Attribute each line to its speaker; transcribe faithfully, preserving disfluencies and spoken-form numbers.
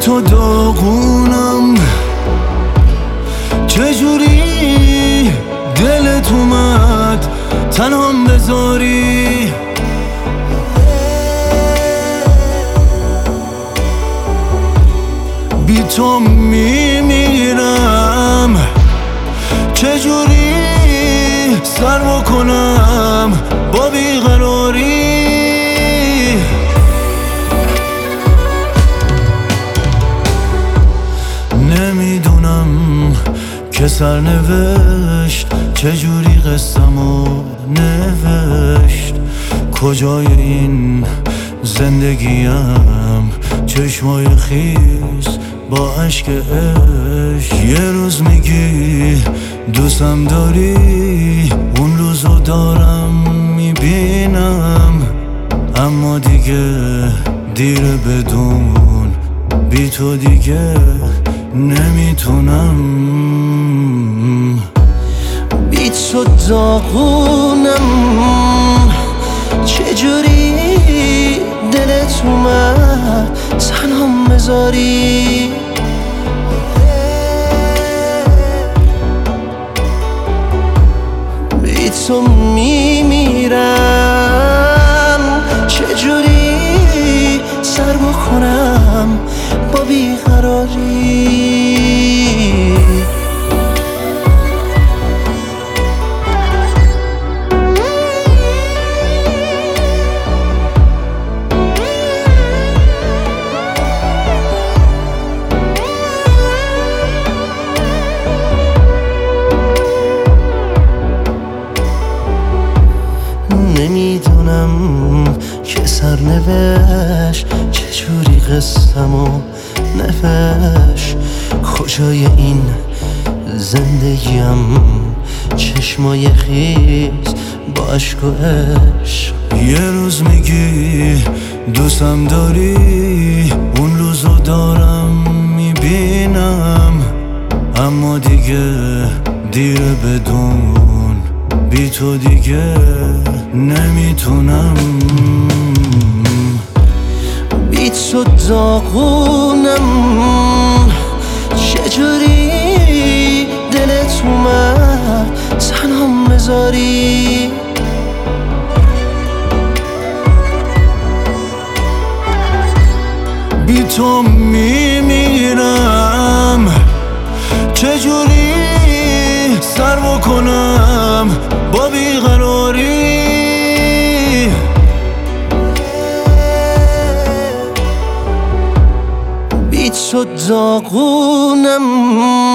Speaker 1: تو داغونم، چجوری دلت اومد تنهام بذاری؟ بی تو میمیرم، چجوری سر بکنم با بیقراری؟ نمیدونم که سرنوشت چجوری قصه‌مو نوشت، کجای این زندگیم چشمای خیس با عشق عشق. یه روز میگی دوستم داری، اون روزو دارم میبینم، اما دیگه دیره بدون، بی تو دیگه نمیتونم. بی تو داغونم، چجوری دلت اومد تنهام بذاری؟ بی تو میمیرم، چجوری سر بکنم با بیقراری؟ نمیدونم که سرنوشت چجوری قصه‌مو نوشت، کجای این زندگیم چشمای خیس با عشق و عشق. یه روز میگی دوستم داری، اون روزو دارم میبینم، اما دیگه دیره بدون، بی تو دیگه نمیتونم. بی تو داغونم، چجوری دلت اومد تنهام بذاری؟ بی تو میمیرم، چجوری سر بکنم با بیقراری؟ بی تو داغونم،